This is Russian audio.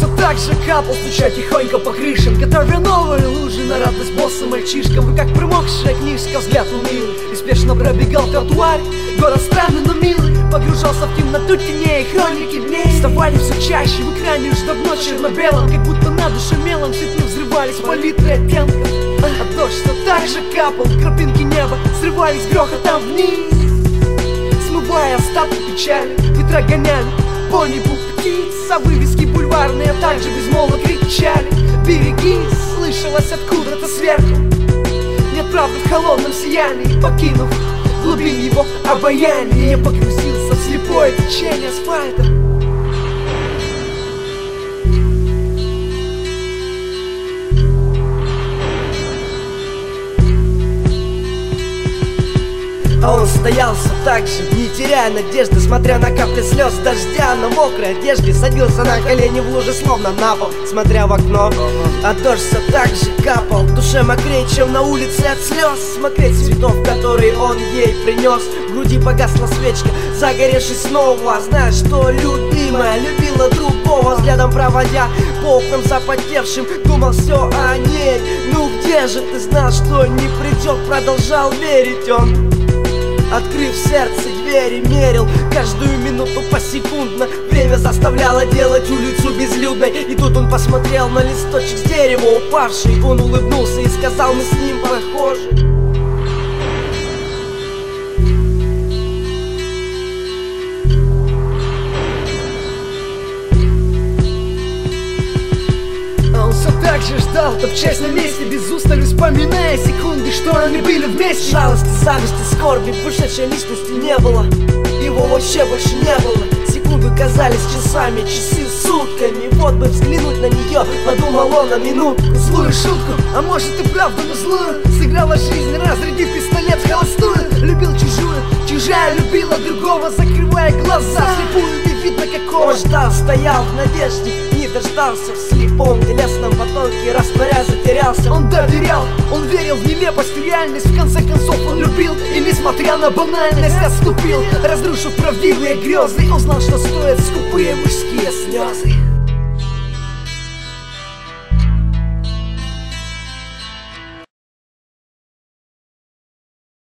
все так же капал, стуча тихонько по крышам, готовя новые лужи на радость боссам мальчишкам. Вы как промокшая книжка, взгляд унылый, неспешно пробегал тротуар. Город странный, но милый, погружался в темноту теней, хроники дней вставали все чаще в экране, уж давно черно-белом, как будто на душе мелом цветно взрывались палитры оттенков. А дождь все так же капал, крапинки неба срывались грохотом вниз, смывая остатки печали. Ветра гоняли по небу птиц, а вывески бульварные также безмолвно кричали: берегись, слышалось откуда-то сверху. Нет правды в холодном сиянии, покинув глубин его обаяния, я погрузился в слепое течение асфальта. А он стоял все так же, не теряя надежды, смотря на капли слез дождя на мокрой одежде. Садился на колени в луже, словно на пол, смотря в окно. А дождь все так же капал, в душе мокрее, чем на улице от слез. Мокрее цветов, которые он ей принес. В груди погасла свечка, загоревшись снова, зная, что любимая любила другого. Взглядом проводя по окнам запотевшим, думал все о ней. Ну где же ты знал, что не придет? Продолжал верить он. Открыв сердце двери, мерил каждую минуту посекундно. Время заставляло делать улицу безлюдной. И тут он посмотрел на листочек с дерева упавший. Он улыбнулся и сказал: мы с ним похожи. Все так же ждал, топчась на месте, без устали вспоминая секунды, что они были вместе. Жалости, зависти, скорби в ушедшей личности не было. Его вообще больше не было. Секунды казались часами, часы сутками. Вот бы взглянуть на нее, подумал он на минуту. Злую шутку, а может и правду, но злую, сыграла жизнь, разрядив пистолет в холостую. Любил чужую, чужая любила другого, закрывая глаза, слепую не видно какого. Он ждал, стоял в надежде, не дождался, в слепом телесном потоке растворяя затерялся. Он доверял, он верил в нелепость, в реальность, в конце концов он любил. И несмотря на банальность отступил, разрушив правдивые грезы. Узнал, что стоят скупые мужские слезы.